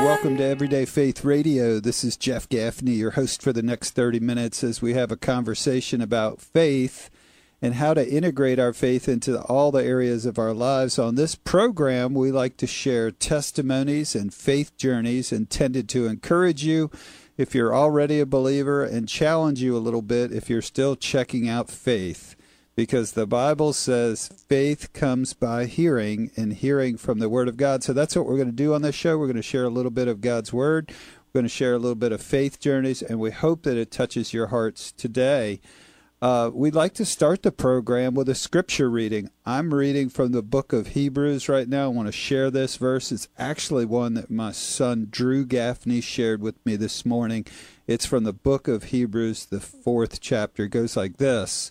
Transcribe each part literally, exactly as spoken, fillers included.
welcome to Everyday Faith Radio. This is Jeff Gaffney, your host for the next thirty minutes as we have a conversation about faith and how to integrate our faith into all the areas of our lives. On this program, we like to share testimonies and faith journeys intended to encourage you if you're already a believer and challenge you a little bit if you're still checking out faith. Because the Bible says faith comes by hearing, and hearing from the Word of God. So that's what we're going to do on this show. We're going to share a little bit of God's Word. We're going to share a little bit of faith journeys, and we hope that it touches your hearts today. Uh, we'd like to start the program with a scripture reading. I'm reading from the book of Hebrews right now. I want to share this verse. It's actually one that my son Drew Gaffney shared with me this morning. It's from the book of Hebrews, the fourth chapter. It goes like this.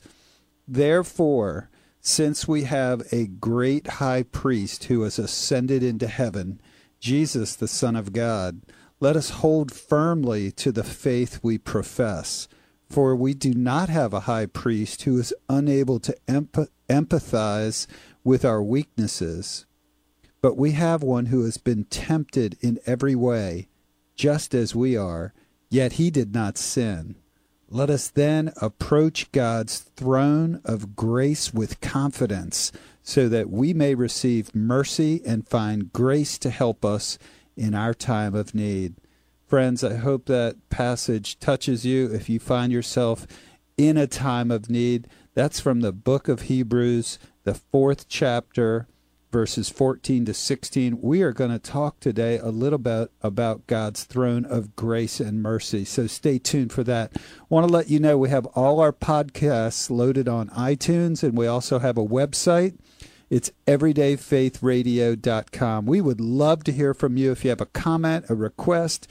Therefore, since we have a great high priest who has ascended into heaven, Jesus, the Son of God, let us hold firmly to the faith we profess. For we do not have a high priest who is unable to empath- empathize with our weaknesses, but we have one who has been tempted in every way, just as we are, yet he did not sin. Let us then approach God's throne of grace with confidence, so that we may receive mercy and find grace to help us in our time of need. Friends, I hope that passage touches you if you find yourself in a time of need. That's from the book of Hebrews, the fourth chapter, verses fourteen to sixteen. We are going to talk today a little bit about God's throne of grace and mercy, so stay tuned for that. I want to let you know we have all our podcasts loaded on iTunes, and we also have a website. It's everyday faith radio dot com. We would love to hear from you if you have a comment, a request,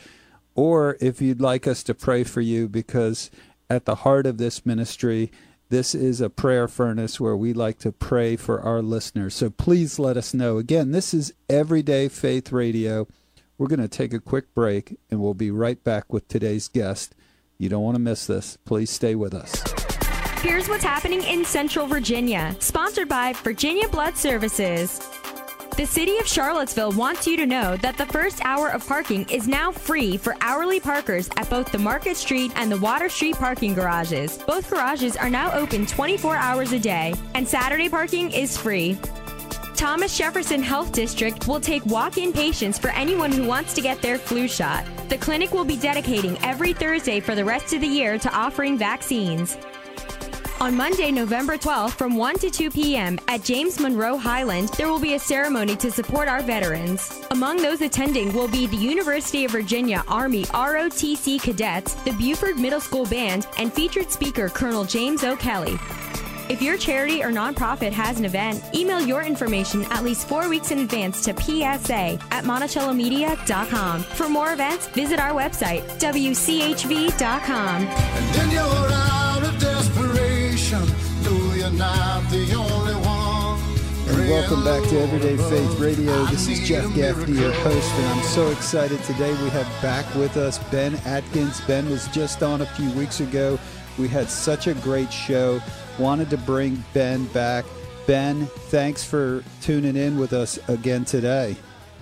or if you'd like us to pray for you, because at the heart of this ministry, this is a prayer furnace where we like to pray for our listeners. So please let us know. Again, this is Everyday Faith Radio. We're going to take a quick break, and we'll be right back with today's guest. You don't want to miss this. Please stay with us. Here's what's happening in Central Virginia, sponsored by Virginia Blood Services. The City of Charlottesville wants you to know that the first hour of parking is now free for hourly parkers at both the Market Street and the Water Street parking garages. Both garages are now open twenty-four hours a day, and Saturday parking is free. Thomas Jefferson Health District will take walk-in patients for anyone who wants to get their flu shot. The clinic will be dedicating every Thursday for the rest of the year to offering vaccines. On Monday, November twelfth, from one to two p.m. at James Monroe Highland, there will be a ceremony to support our veterans. Among those attending will be the University of Virginia Army R O T C cadets, the Buford Middle School Band, and featured speaker Colonel James O'Kelly. If your charity or nonprofit has an event, email your information at least four weeks in advance to P S A at monticello media dot com. For more events, visit our website, W C H V dot com. And then you're out of desperation, though you're not the only one. And welcome back to Everyday Faith Radio. This is Jeff Gaffney, your host, and I'm so excited today. We have back with us Ben Atkins. Ben was just on a few weeks ago. We had such a great show. Wanted to bring Ben back. Ben, thanks for tuning in with us again today.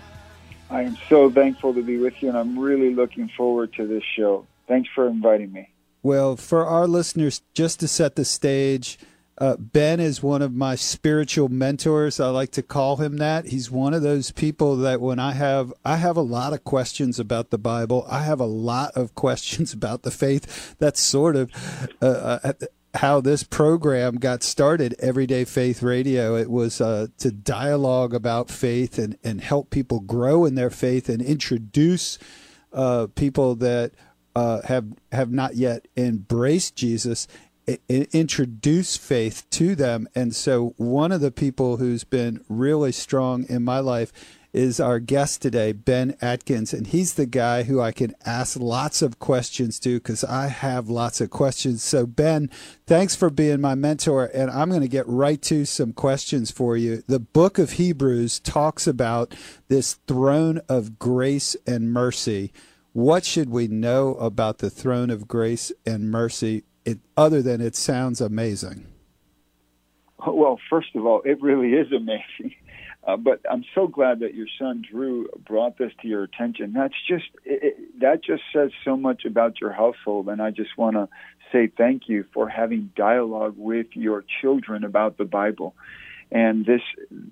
I am so thankful to be with you, and I'm really looking forward to this show. Thanks for inviting me. Well, for our listeners, just to set the stage, uh, Ben is one of my spiritual mentors. I like to call him that. He's one of those people that when I have, I have a lot of questions about the Bible. I have a lot of questions about the faith. That's sort of uh, uh, how this program got started, Everyday Faith Radio. It was uh, to dialogue about faith and, and help people grow in their faith and introduce uh, people that uh, have have not yet embraced Jesus, I- introduce faith to them. And so one of the people who's been really strong in my life is our guest today, Ben Atkins, and he's the guy who I can ask lots of questions to because I have lots of questions. So, Ben, thanks for being my mentor, and I'm going to get right to some questions for you. The book of Hebrews talks about this throne of grace and mercy. What should we know about the throne of grace and mercy, it, other than it sounds amazing? Well, first of all, it really is amazing. Uh, but I'm so glad that your son Drew brought this to your attention. That's just it, it, that just says so much about your household, and I just want to say thank you for having dialogue with your children about the Bible. And this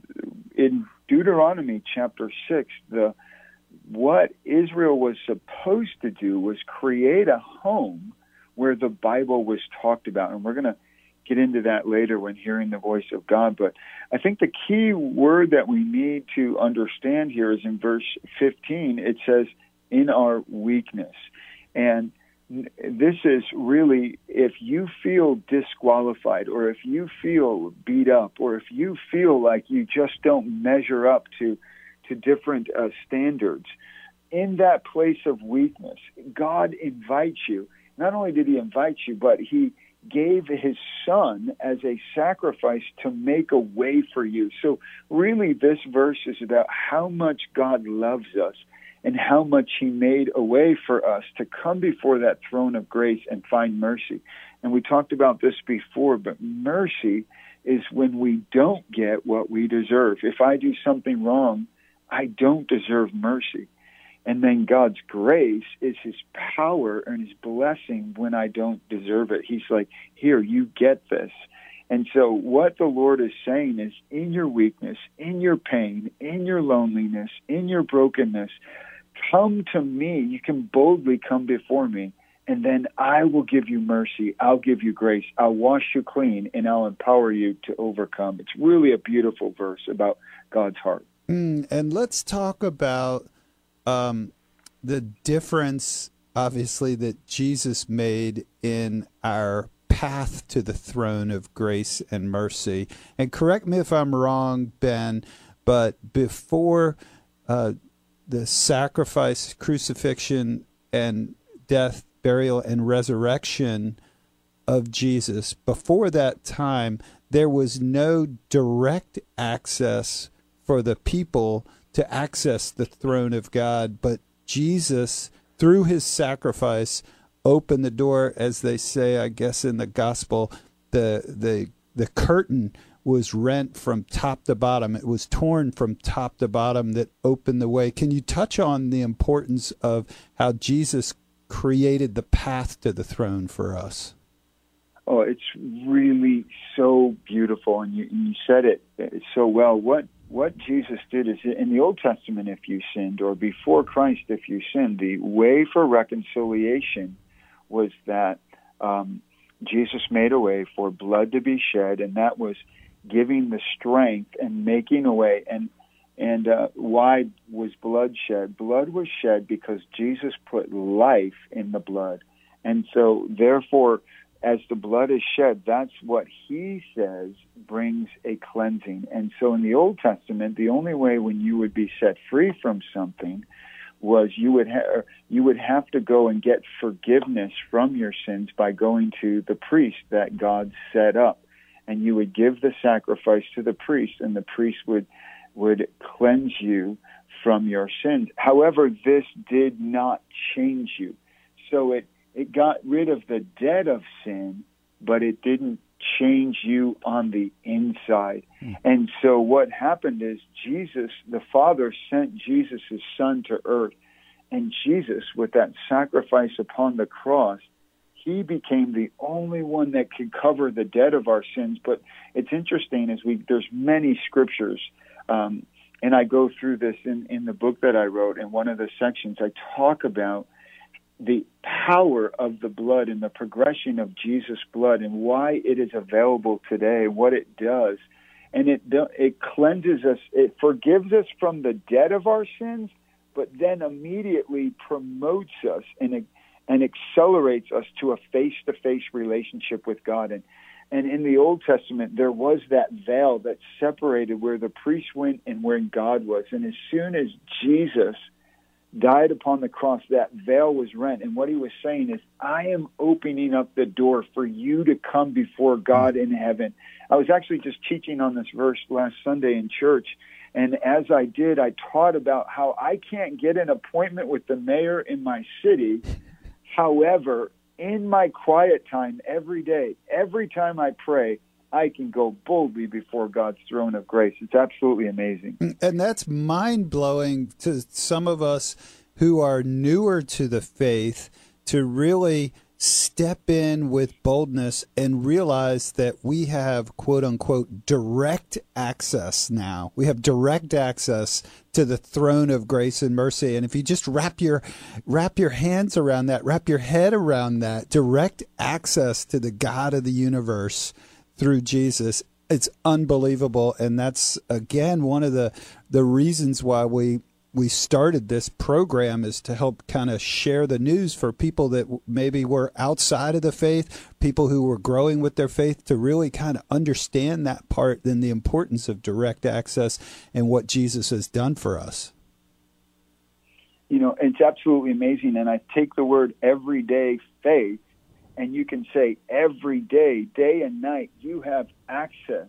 in Deuteronomy chapter six, the what Israel was supposed to do was create a home where the Bible was talked about, and we're going to get into that later when hearing the voice of God. But I think the key word that we need to understand here is in verse fifteen. It says, in our weakness. And this is really, if you feel disqualified, or if you feel beat up, or if you feel like you just don't measure up to, to different uh, standards, in that place of weakness, God invites you. Not only did he invite you, but he gave his son as a sacrifice to make a way for you. So really this verse is about how much God loves us and how much he made a way for us to come before that throne of grace and find mercy. And we talked about this before, but mercy is when we don't get what we deserve. If I do something wrong, I don't deserve mercy. And then God's grace is his power and his blessing when I don't deserve it. He's like, here, you get this. And so what the Lord is saying is, in your weakness, in your pain, in your loneliness, in your brokenness, come to me. You can boldly come before me, and then I will give you mercy. I'll give you grace. I'll wash you clean, and I'll empower you to overcome. It's really a beautiful verse about God's heart. Mm, and let's talk about Um, the difference, obviously, that Jesus made in our path to the throne of grace and mercy. And correct me if I'm wrong, Ben, but before uh, the sacrifice, crucifixion, and death, burial, and resurrection of Jesus, before that time, there was no direct access for the people to access the throne of God, but Jesus, through his sacrifice, opened the door, as they say, I guess in the gospel, the the the curtain was rent from top to bottom. It was torn from top to bottom that opened the way. Can you touch on the importance of how Jesus created the path to the throne for us? Oh, it's really so beautiful, and you, you said it so well. What What Jesus did is, in the Old Testament, if you sinned, or before Christ, if you sinned, the way for reconciliation was that um, Jesus made a way for blood to be shed, and that was giving the strength and making a way. And and uh, why was blood shed? Blood was shed because Jesus put life in the blood, and so therefore, as the blood is shed, that's what he says brings a cleansing. And so in the Old Testament, the only way when you would be set free from something was you would ha- you would have to go and get forgiveness from your sins by going to the priest that God set up. And you would give the sacrifice to the priest, and the priest would would cleanse you from your sins. However, this did not change you. So it It got rid of the debt of sin, but it didn't change you on the inside. Mm. And so what happened is Jesus, the Father, sent Jesus, his Son, to earth. And Jesus, with that sacrifice upon the cross, he became the only one that could cover the debt of our sins. But it's interesting, as we there's many scriptures, um, and I go through this in, in the book that I wrote. In one of the sections, I talk about the power of the blood and the progression of Jesus' blood and why it is available today, what it does. And it it cleanses us, it forgives us from the debt of our sins, but then immediately promotes us and, and accelerates us to a face-to-face relationship with God. And, and in the Old Testament, there was that veil that separated where the priest went and where God was. And as soon as Jesus died upon the cross, that veil was rent. And what he was saying is, I am opening up the door for you to come before God in heaven. I was actually just teaching on this verse last Sunday in church. And as I did, I taught about how I can't get an appointment with the mayor in my city. However, in my quiet time every day, every time I pray, I can go boldly before God's throne of grace. It's absolutely amazing. And that's mind-blowing to some of us who are newer to the faith, to really step in with boldness and realize that we have, quote unquote, direct access now. We have direct access to the throne of grace and mercy. And if you just wrap your wrap your hands around that, wrap your head around that, direct access to the God of the universe through Jesus, it's unbelievable. And that's, again, one of the the reasons why we we started this program, is to help kind of share the news for people that maybe were outside of the faith, people who were growing with their faith, to really kind of understand that part and the importance of direct access and what Jesus has done for us. You know, it's absolutely amazing. And I take the word everyday faith, and you can say every day, day and night, you have access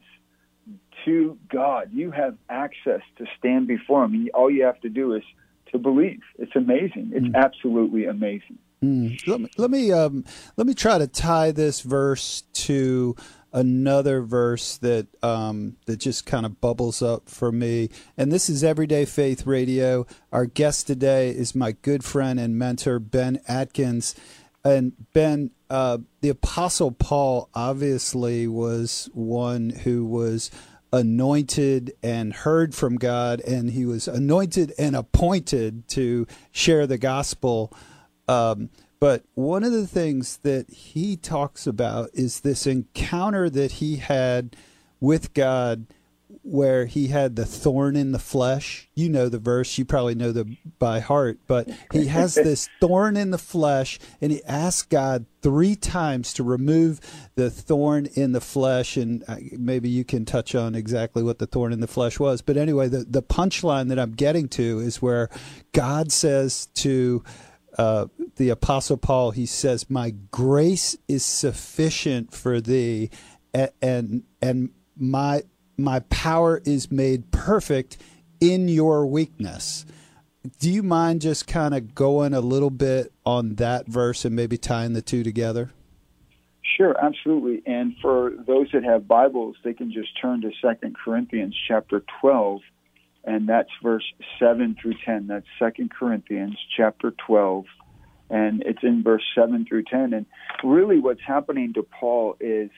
to God. You have access to stand before Him. All you have to do is to believe. It's amazing. It's mm. absolutely amazing. Mm. Let me let me, um, let me try to tie this verse to another verse that um, that just kind of bubbles up for me. And this is Everyday Faith Radio. Our guest today is my good friend and mentor, Ben Atkins. And Ben, uh, the Apostle Paul obviously was one who was anointed and heard from God, and he was anointed and appointed to share the gospel. Um, but one of the things that he talks about is this encounter that he had with God, where he had the thorn in the flesh. You know the verse, you probably know the by heart, but he has this thorn in the flesh, and he asked God three times to remove the thorn in the flesh. And maybe you can touch on exactly what the thorn in the flesh was. But anyway, the, the punchline that I'm getting to is where God says to uh, the Apostle Paul, he says, "My grace is sufficient for thee, and and, and my My power is made perfect in your weakness." Do you mind just kind of going a little bit on that verse and maybe tying the two together? Sure, absolutely. And for those that have Bibles, they can just turn to Second Corinthians chapter twelve, and that's verse seven through ten. That's Second Corinthians chapter twelve, and it's in verse seven through ten. And really what's happening to Paul is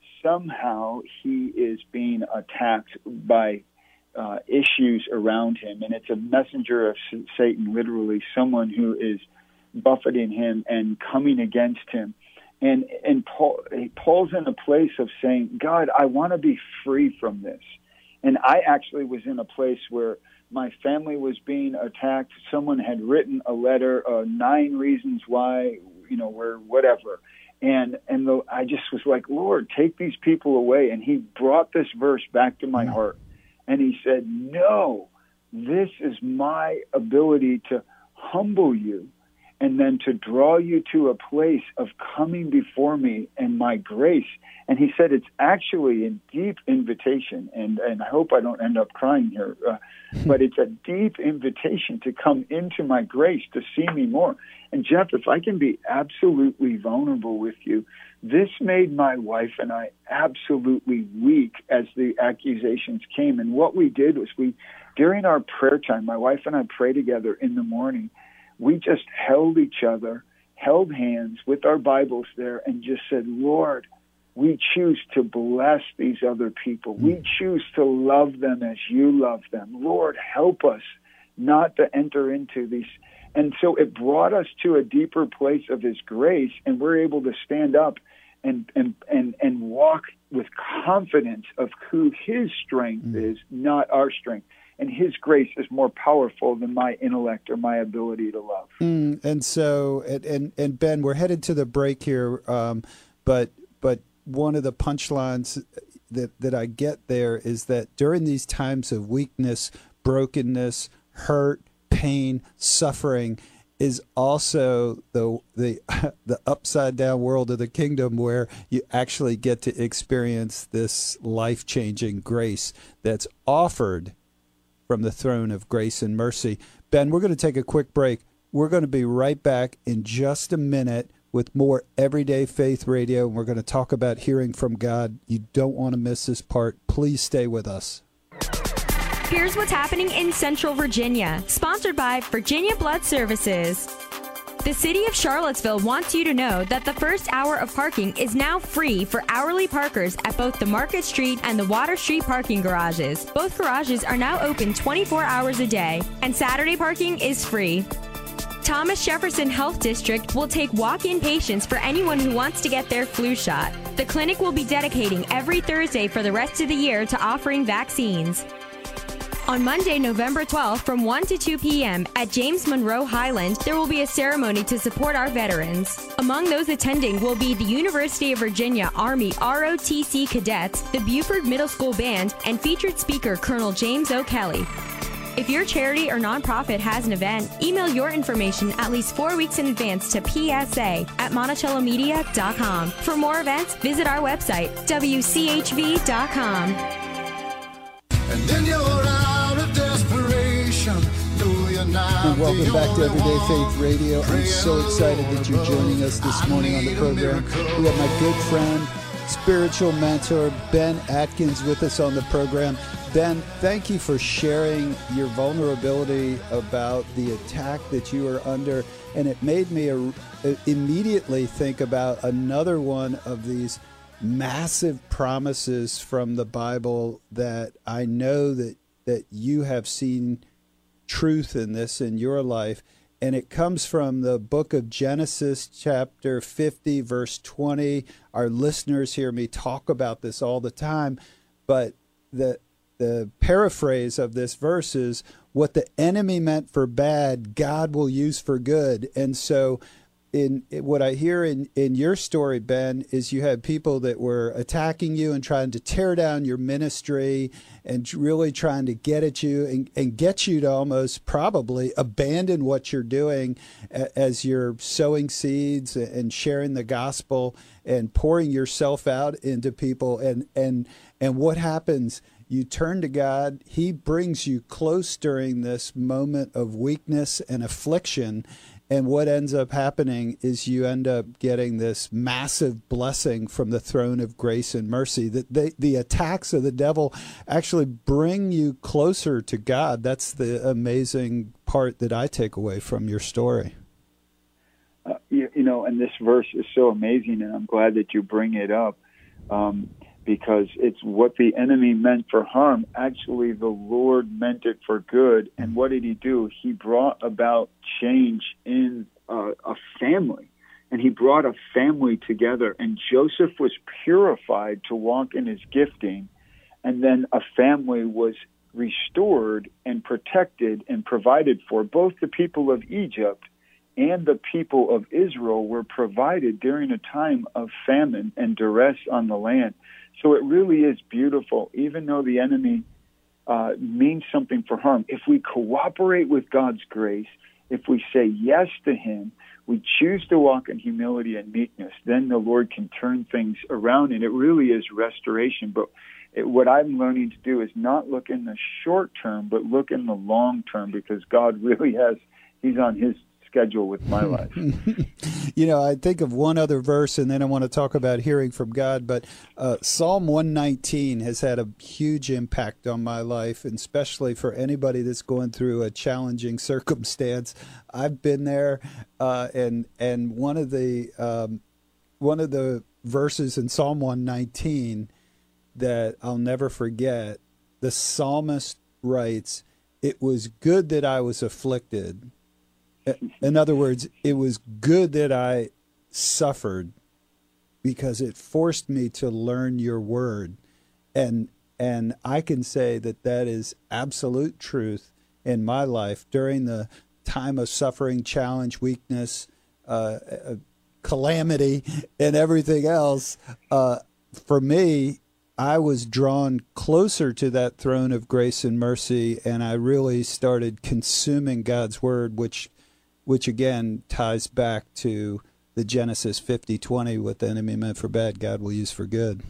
somehow he is being attacked by uh, issues around him, and it's a messenger of Satan, literally someone who is buffeting him and coming against him. And and Paul, Paul's in a place of saying, God, I want to be free from this. And I actually was in a place where my family was being attacked. Someone had written a letter, uh, nine reasons why, you know, where whatever. And and the, I just was like, Lord, take these people away. And he brought this verse back to my heart. And he said, no, this is my ability to humble you and then to draw you to a place of coming before me and my grace. And he said it's actually a deep invitation, and, and I hope I don't end up crying here, uh, but it's a deep invitation to come into my grace, to see me more. And Jeff, if I can be absolutely vulnerable with you, this made my wife and I absolutely weak as the accusations came. And what we did was we, during our prayer time, my wife and I pray together in the morning, we just held each other, held hands with our Bibles there, and just said, Lord, we choose to bless these other people. We choose to love them as you love them. Lord, help us not to enter into these. And so it brought us to a deeper place of his grace, and we're able to stand up and and and, and walk with confidence of who his strength mm. is, not our strength. And his grace is more powerful than my intellect or my ability to love. Mm, and so, and, and, and Ben, we're headed to the break here, um, but but one of the punchlines that, that I get there is that during these times of weakness, brokenness, hurt, pain, suffering, is also the the the upside down world of the kingdom, where you actually get to experience this life-changing grace that's offered from the throne of grace and mercy. Ben, we're going to take a quick break. We're going to be right back in just a minute with more Everyday Faith Radio, and we're going to talk about hearing from God. You don't want to miss this part. Please stay with us. Here's what's happening in Central Virginia, sponsored by Virginia Blood Services. The City of Charlottesville wants you to know that the first hour of parking is now free for hourly parkers at both the Market Street and the Water Street parking garages. Both garages are now open twenty-four hours a day, and Saturday parking is free. Thomas Jefferson Health District will take walk-in patients for anyone who wants to get their flu shot. The clinic will be dedicating every Thursday for the rest of the year to offering vaccines. On Monday, November twelfth, from one to two p.m. at James Monroe Highland, there will be a ceremony to support our veterans. Among those attending will be the University of Virginia Army R O T C cadets, the Buford Middle School Band, and featured speaker Colonel James O'Kelly. If your charity or nonprofit has an event, email your information at least four weeks in advance to P S A at monticello media dot com. For more events, visit our website, W C H V dot com. And then you're out of desperation. No, you're not. And welcome the back to only Everyday one. Faith Radio. I'm so excited that you're joining us this morning on the program. We have my good friend, spiritual mentor, Ben Atkins, with us on the program. Ben, thank you for sharing your vulnerability about the attack that you are under. And it made me a, a, immediately think about another one of these massive promises from the Bible that I know that, that you have seen truth in this in your life. And it comes from the book of Genesis, chapter fifty, verse twenty. Our listeners hear me talk about this all the time, but the the paraphrase of this verse is, what the enemy meant for bad, God will use for good. And so in, in what I hear in, in your story, Ben, is you had people that were attacking you and trying to tear down your ministry and really trying to get at you and, and get you to almost probably abandon what you're doing as you're sowing seeds and sharing the gospel and pouring yourself out into people. And, and, and what happens? You turn to God. He brings you close during this moment of weakness and affliction. And what ends up happening is you end up getting this massive blessing from the throne of grace and mercy. That they, the attacks of the devil actually bring you closer to God. That's the amazing part that I take away from your story. Uh, you, you know, and this verse is so amazing, and I'm glad that you bring it up. Um, because it's what the enemy meant for harm. Actually, the Lord meant it for good. And what did he do? He brought about change in uh, a family. And he brought a family together. And Joseph was purified to walk in his gifting. And then a family was restored and protected and provided for. Both the people of Egypt and the people of Israel were provided during a time of famine and duress on the land. So it really is beautiful, even though the enemy uh, means something for harm. If we cooperate with God's grace, if we say yes to him, we choose to walk in humility and meekness, then the Lord can turn things around, and it really is restoration. But it, what I'm learning to do is not look in the short term, but look in the long term, because God really has, he's on his schedule with my life. You know, I think of one other verse, and then I want to talk about hearing from God, but uh, Psalm one nineteen has had a huge impact on my life, and especially for anybody that's going through a challenging circumstance. I've been there, uh, and and one of the um, one of the verses in Psalm one nineteen that I'll never forget, the psalmist writes, "It was good that I was afflicted." In other words, it was good that I suffered because it forced me to learn your word. And and I can say that that is absolute truth in my life during the time of suffering, challenge, weakness, uh, uh, calamity, and everything else. Uh, for me, I was drawn closer to that throne of grace and mercy, and I really started consuming God's word, which which again ties back to the Genesis fifty twenty, what the enemy meant for bad, God will use for good.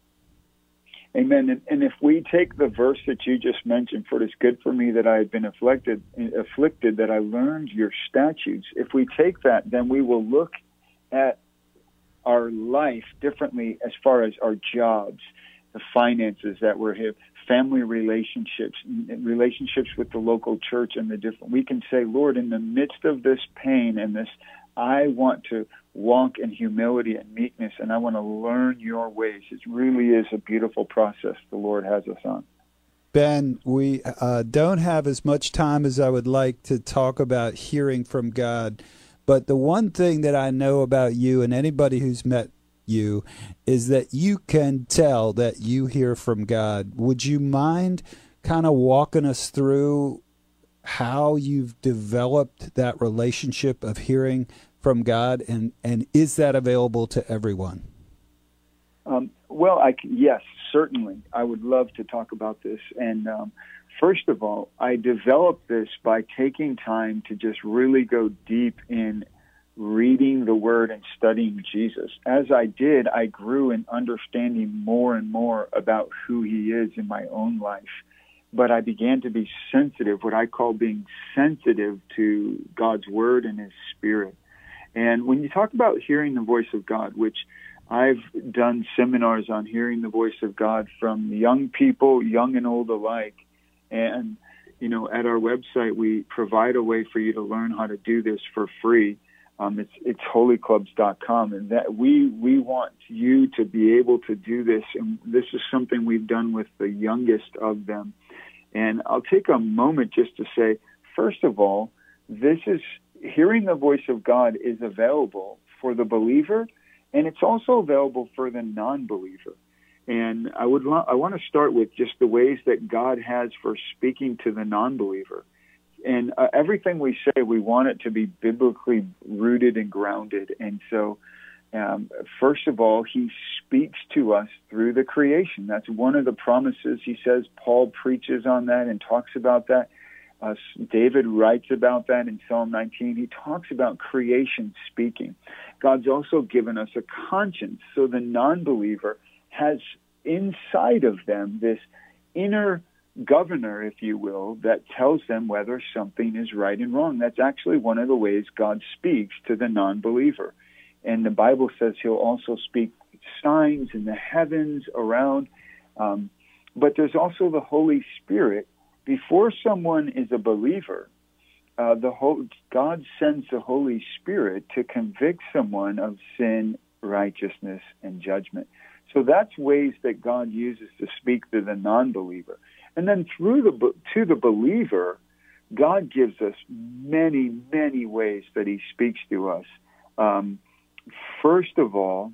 Amen. And, and if we take the verse that you just mentioned, for it is good for me that I had been afflicted, afflicted, that I learned your statutes. If we take that, then we will look at our life differently as far as our jobs, the finances that we're here, family relationships, relationships with the local church and the different, we can say, Lord, in the midst of this pain and this, I want to walk in humility and meekness, and I want to learn your ways. It really is a beautiful process the Lord has us on. Ben, we uh, don't have as much time as I would like to talk about hearing from God, but the one thing that I know about you and anybody who's met you is that you can tell that you hear from God. Would you mind kind of walking us through how you've developed that relationship of hearing from God, and, and is that available to everyone? Um, well, I can, yes, certainly. I would love to talk about this. And um, first of all, I developed this by taking time to just really go deep in reading the Word and studying Jesus. As I did, I grew in understanding more and more about who He is in my own life. But I began to be sensitive, what I call being sensitive to God's Word and His Spirit. And when you talk about hearing the voice of God, which I've done seminars on hearing the voice of God from young people, young and old alike. And, you know, at our website, we provide a way for you to learn how to do this for free. Um, it's it's holy clubs dot com, and that we we want you to be able to do this, and this is something we've done with the youngest of them. And I'll take a moment just to say, first of all, this is hearing the voice of God is available for the believer, and it's also available for the non-believer. And I would lo- I want to start with just the ways that God has for speaking to the non-believer. And uh, everything we say, we want it to be biblically rooted and grounded. And so, um, first of all, He speaks to us through the creation. That's one of the promises. He says, Paul preaches on that and talks about that. Uh, David writes about that in Psalm nineteen. He talks about creation speaking. God's also given us a conscience. So the non-believer has inside of them this inner governor, if you will, that tells them whether something is right and wrong. That's actually one of the ways God speaks to the non-believer. And the Bible says He'll also speak signs in the heavens around. Um, but there's also the Holy Spirit. Before someone is a believer, uh, the whole, God sends the Holy Spirit to convict someone of sin, righteousness, and judgment. So that's ways that God uses to speak to the non-believer. And then through the to the believer, God gives us many, many ways that He speaks to us. Um, first of all,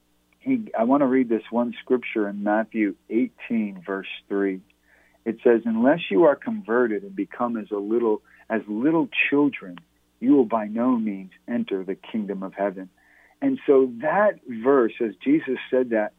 he, I want to read this one scripture in Matthew eighteen, verse three. It says, "Unless you are converted and become as a little as little children, you will by no means enter the kingdom of heaven." And so that verse, as Jesus said that,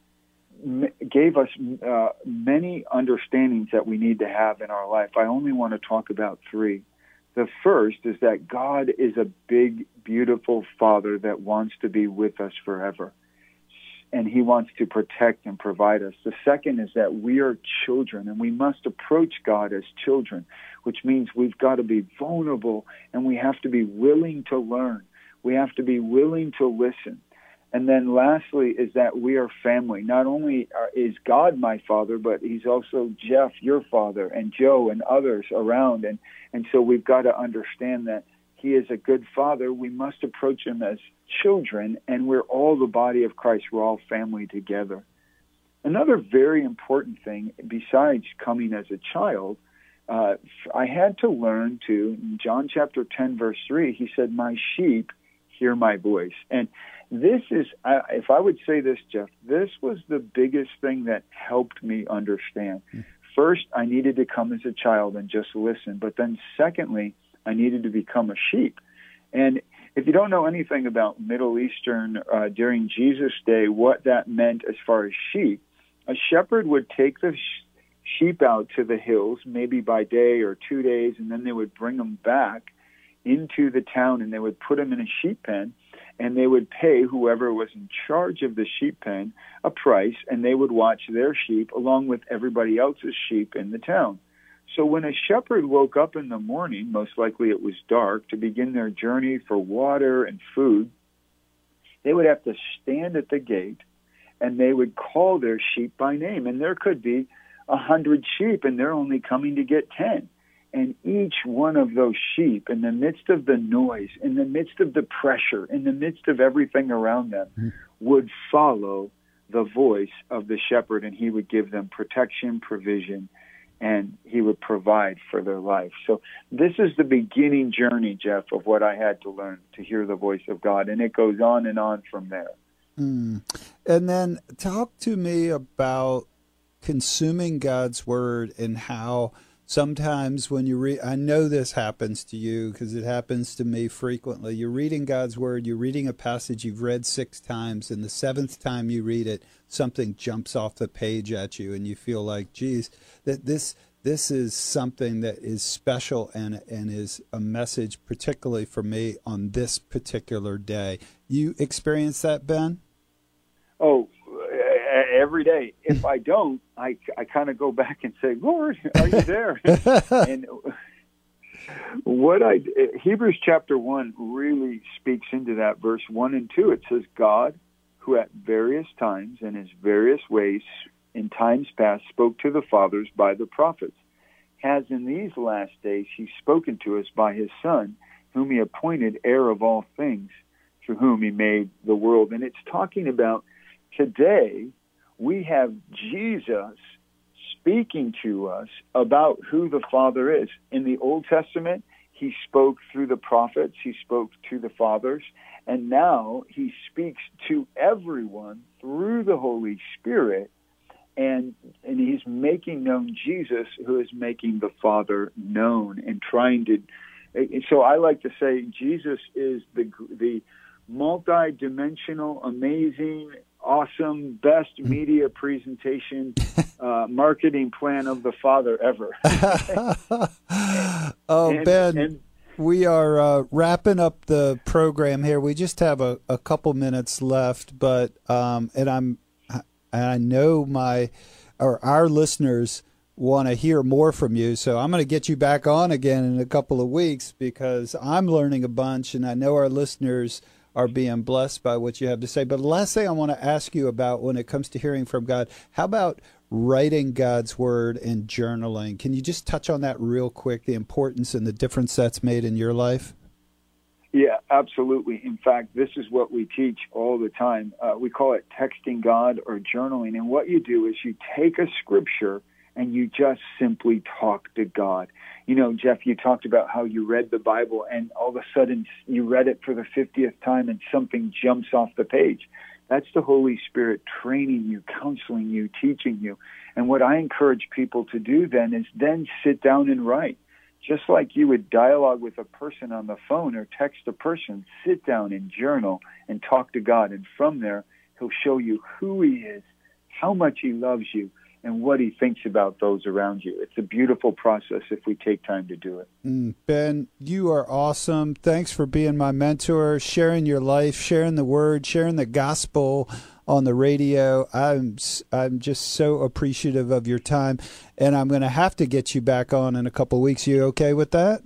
gave us uh, many understandings that we need to have in our life. I only want to talk about three. The first is that God is a big, beautiful Father that wants to be with us forever, and He wants to protect and provide us. The second is that we are children, and we must approach God as children, which means we've got to be vulnerable, and we have to be willing to learn. We have to be willing to listen. And then lastly is that we are family. Not only are, is God my Father, but He's also Jeff, your father, and Joe and others around. And, and so we've got to understand that He is a good Father. We must approach Him as children, and we're all the body of Christ. We're all family together. Another very important thing, besides coming as a child, uh, I had to learn to, in John chapter ten, verse three, He said, "My sheep hear my voice." And this is, if I would say this, Jeff, this was the biggest thing that helped me understand. First, I needed to come as a child and just listen. But then secondly, I needed to become a sheep. And if you don't know anything about Middle Eastern uh, during Jesus' day, what that meant as far as sheep, a shepherd would take the sh- sheep out to the hills, maybe by day or two days, and then they would bring them back into the town, and they would put them in a sheep pen, and they would pay whoever was in charge of the sheep pen a price, and they would watch their sheep along with everybody else's sheep in the town. So when a shepherd woke up in the morning, most likely it was dark, to begin their journey for water and food, They would have to stand at the gate, and they would call their sheep by name. And there could be a hundred sheep, and they're only coming to get ten. And each one of those sheep, in the midst of the noise, in the midst of the pressure, in the midst of everything around them, mm-hmm. would follow the voice of the shepherd, and he would give them protection, provision, and he would provide for their life. So this is the beginning journey, Jeff, of what I had to learn to hear the voice of God, and it goes on and on from there. Mm. And then talk to me about consuming God's word and how sometimes when you read, I know this happens to you because it happens to me frequently. You're reading God's word, you're reading a passage you've read six times, and the seventh time you read it, something jumps off the page at you, and you feel like, geez, that this this is something that is special and and is a message particularly for me on this particular day. You experience that, Ben? Oh, every day. If I don't, I, I kind of go back and say, Lord, are you there? And what I, Hebrews chapter one really speaks into that, verse one and two. It says, God, who at various times and in various ways in times past spoke to the fathers by the prophets, has in these last days he's spoken to us by his Son, whom he appointed heir of all things, through whom he made the world. And it's talking about today, we have Jesus speaking to us about who the Father is. In the Old Testament, he spoke through the prophets, he spoke to the fathers, and now he speaks to everyone through the Holy Spirit, and and he's making known Jesus, who is making the Father known and trying to. So I like to say Jesus is the the multi-dimensional, amazing, awesome, best media presentation, uh, marketing plan of the Father ever. oh, and, Ben, and, we are uh, wrapping up the program here. We just have a, a couple minutes left, but um, and I'm and I know my or our listeners want to hear more from you, so I'm going to get you back on again in a couple of weeks because I'm learning a bunch, and I know our listeners are being blessed by what you have to say. But the last thing I want to ask you about when it comes to hearing from God, how about writing God's word and journaling? Can you just touch on that real quick, the importance and the difference that's made in your life? Yeah, absolutely. In fact, this is what we teach all the time. Uh, we call it texting God or journaling. And what you do is you take a scripture and you just simply talk to God. You know, Jeff, you talked about how you read the Bible and all of a sudden you read it for the fiftieth time and something jumps off the page. That's the Holy Spirit training you, counseling you, teaching you. And what I encourage people to do then is then sit down and write. Just like you would dialogue with a person on the phone or text a person, sit down and journal and talk to God. And from there, he'll show you who he is, how much he loves you, and what he thinks about those around you. It's a beautiful process if we take time to do it. Mm, Ben, you are awesome. Thanks for being my mentor, sharing your life, sharing the word, sharing the gospel on the radio. I'm I'm just so appreciative of your time, and I'm going to have to get you back on in a couple of weeks. You okay with that?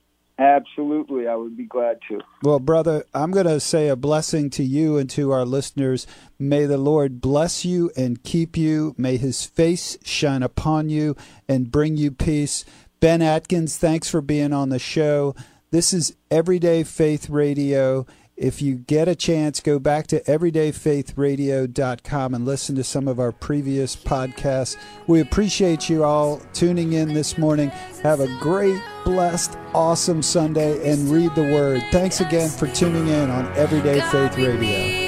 Absolutely. I would be glad to. Well, brother, I'm going to say a blessing to you and to our listeners. May the Lord bless you and keep you. May his face shine upon you and bring you peace. Ben Atkins, thanks for being on the show. This is Everyday Faith Radio. If you get a chance, go back to everyday faith radio dot com and listen to some of our previous podcasts. We appreciate you all tuning in this morning. Have a great, blessed, awesome Sunday and read the Word. Thanks again for tuning in on Everyday Faith Radio.